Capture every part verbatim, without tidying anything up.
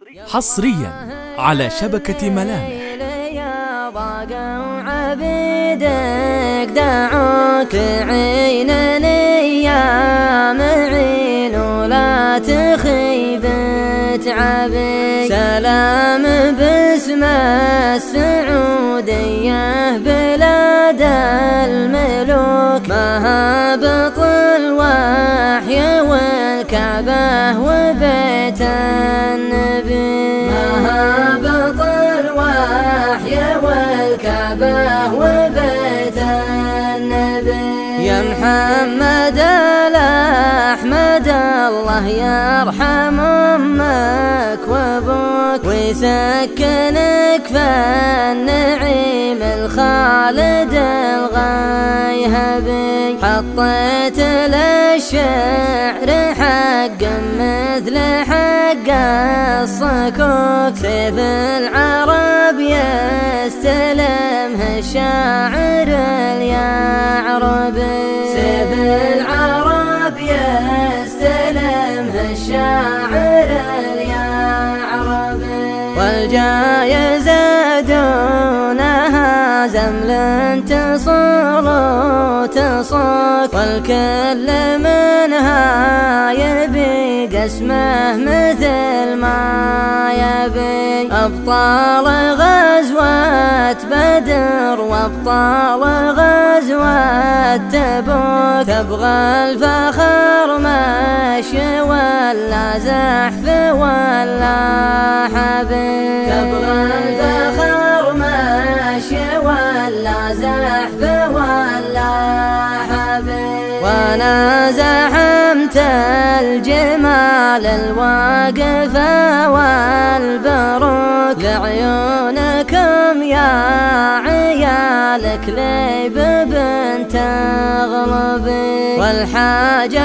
حصريا على شبكة ملامح. عبيدك دعوك عينني يا معين ولا تخيب تعبي، سلام باسم السعودية بلاد الملوك، مهابط الوحي والكعبة وبيت النبي، مهابط الوحي والكعبة وبيت النبي. يا محمد الأحمد الله يرحم أمك وأبوك ويسكنك في النعيم الخالد الغيهبي، حطيت للشعر حق مثل حق الصكوك، سيف العرب يستلمه الشاعر اليعربي، سيف العرب يستلمه الشاعر اليعربي. والجايزة دونها زمل تصول وتصك، والكل منها يبي قسمه مثل ما يبي، أبطال غزوة بدر وأبطال غزوة تبوك، تبغى الفخر مشي ولا زحف ولا حبيب، تبغى الفخر مشي ولا زحف ولا حبيب. وانا زحمت الجمال الواقفة والبروك، لعيونكم يا عيالك ليب بنت اغلبي، والحاجة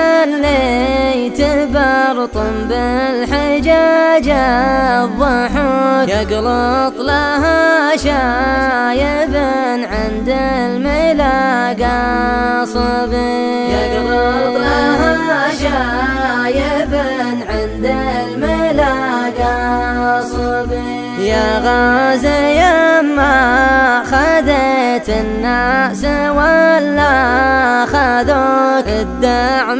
اللي تبرطم بالحجاج الضحوك، يقلط لها شايب عند الملاقى صبي، يقلط لها شايب عند الملاقى صبي. يا غازي يما خذيت الناس ولا خذوك، الدعم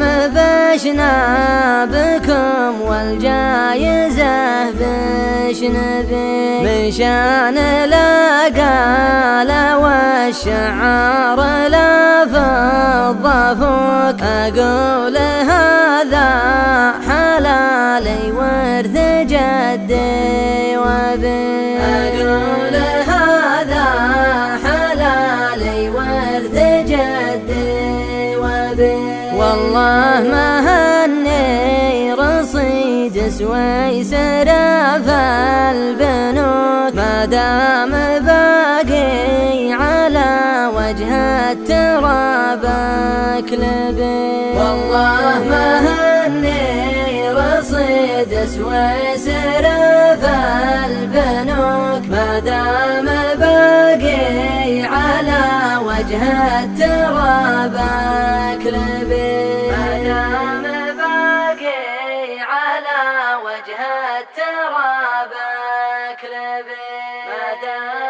بشنابكم والجايزة بشنبي، من شان الأقالة والشعار لا فضة فوق، أقول هذا حلالي ورث جدي وابي، أقول هذا حلالي ورث جدي وابي. والله ما هني رصيد سويسر في البنوك، ما دام باقي على وجه التراب اكلبي، والله ما هني رصيد سويسر في البنوك، ما دام باقي على وجه التراب اكلبي، ما دام باقي على وجه التراب اكلبي، ما دام